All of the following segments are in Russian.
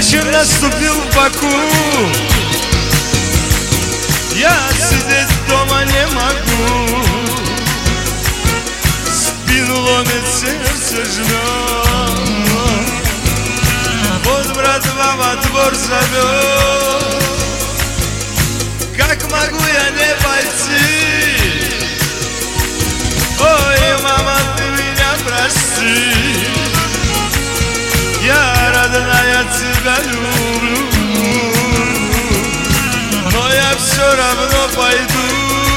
Вечер наступил в Баку, я сидеть дома не могу. Спину ломит, сердце жмет. Вот братва во двор зовет. Как могу я не пойти? Ой, мама, ты меня прости. Я, родная, тебя люблю, но я все равно пойду.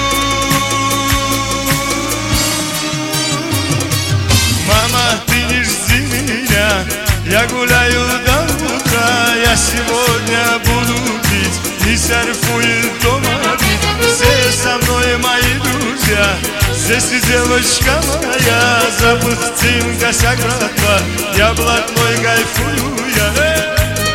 Мама, ты не жди меня, я гуляю до утра. Я сегодня буду пить, не серфует дома бить. Все со мной мои друзья, здесь и девочка моя. Запустим косяк, братва, я блатной кайфую я.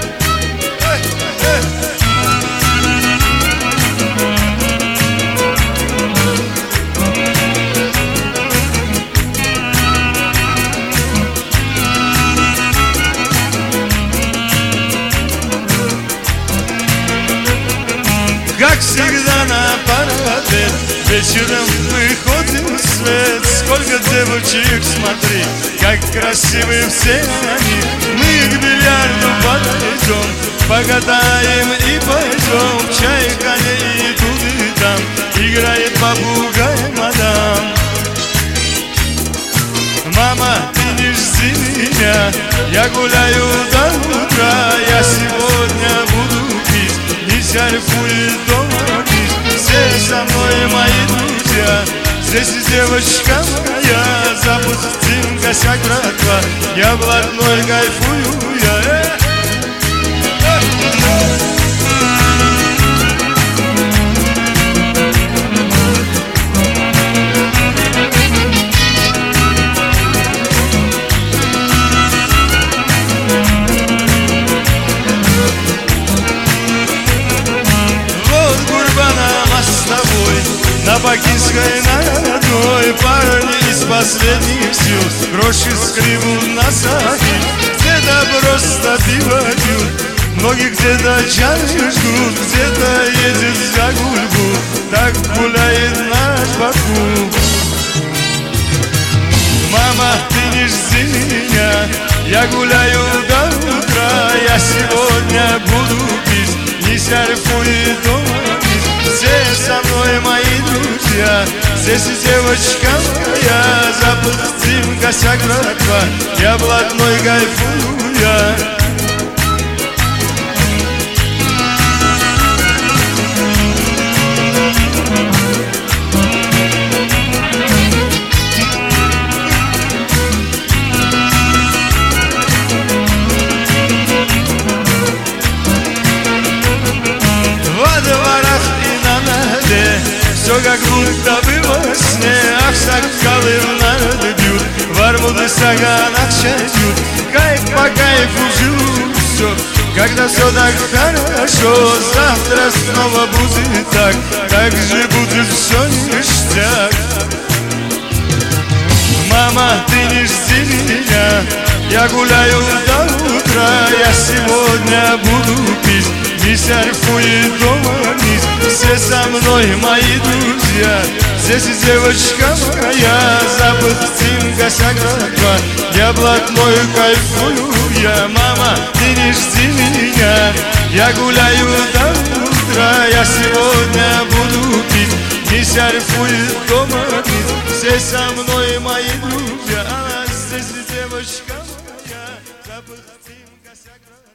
Как всегда на парапет вечером выходим в свет. Сколько девочек, смотри, как красивы все они. Мы к бильярду подойдем, покатаем и пойдем. Чай, коней и тут и там играет попугай мадам. Мама, ты не жди меня, я гуляю до утра. Я сегодня буду пить, не серфует дома бить. Все со мной мои друзья, здесь и девочка моя. Запустим косяк, братва, я блатной кайфую я. На Бакинской народной парни из последних сил гроши скребут на сахи. Где-то просто пиво пьют, многие где-то чай ждут. Где-то едет за гульбу, так гуляет наш Баку. Мама, ты не жди меня, я гуляю до утра. Я сегодня буду пить, не серфует дома. Все со мной мои друзья, здесь и девочка моя. Запустим косяк, братва, я блатной кайфую я. Все как будто бы во сне. Ах, соколы в нарды бьют, в Армуды саганах чай пьют. Кайф по кайфу живут все, когда все так хорошо. Завтра снова будет так, так же будет все ништяк. Мама, ты не жди меня, я гуляю до утра. Я сегодня буду пить, не серфует дома вниз. Все со мной мои друзья, здесь и девочка моя. Запустим косяк, братва, я блатной кайфую я. Мама, ты не жди меня, я гуляю до утра. Я сегодня буду пить, не серфует дома вниз. Все со мной мои друзья, здесь и девочка моя. Запустим косяк, братва.